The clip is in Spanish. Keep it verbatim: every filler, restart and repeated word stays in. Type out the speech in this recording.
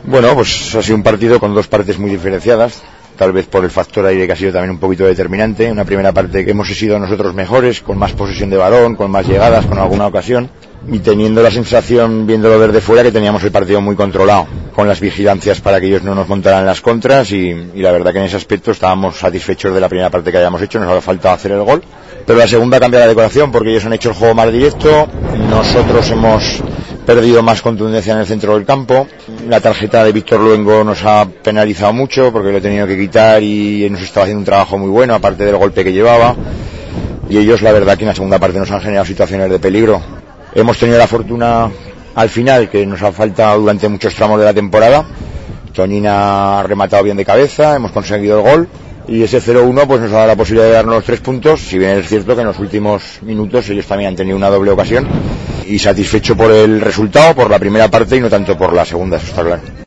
Bueno, pues ha sido un partido con dos partes muy diferenciadas, tal vez por el factor aire que ha sido también un poquito determinante. Una primera parte que hemos sido nosotros mejores, con más posesión de balón, con más llegadas, con alguna ocasión, y teniendo la sensación, viéndolo desde fuera, que teníamos el partido muy controlado, con las vigilancias para que ellos no nos montaran las contras, y, y la verdad que en ese aspecto estábamos satisfechos de la primera parte que hayamos hecho. Nos ha faltado hacer el gol, pero la segunda cambia la decoración porque ellos han hecho el juego más directo, nosotros hemos perdido más contundencia en el centro del campo. La tarjeta de Víctor Luengo nos ha penalizado mucho porque lo he tenido que quitar y nos estaba haciendo un trabajo muy bueno, aparte del golpe que llevaba, y ellos la verdad que en la segunda parte nos han generado situaciones de peligro. Hemos tenido la fortuna al final, que nos ha faltado durante muchos tramos de la temporada. Toñina ha rematado bien de cabeza, hemos conseguido el gol, y ese cero uno pues nos ha dado la posibilidad de darnos los tres puntos, si bien es cierto que en los últimos minutos ellos también han tenido una doble ocasión, y satisfecho por el resultado, por la primera parte y no tanto por la segunda, eso está claro.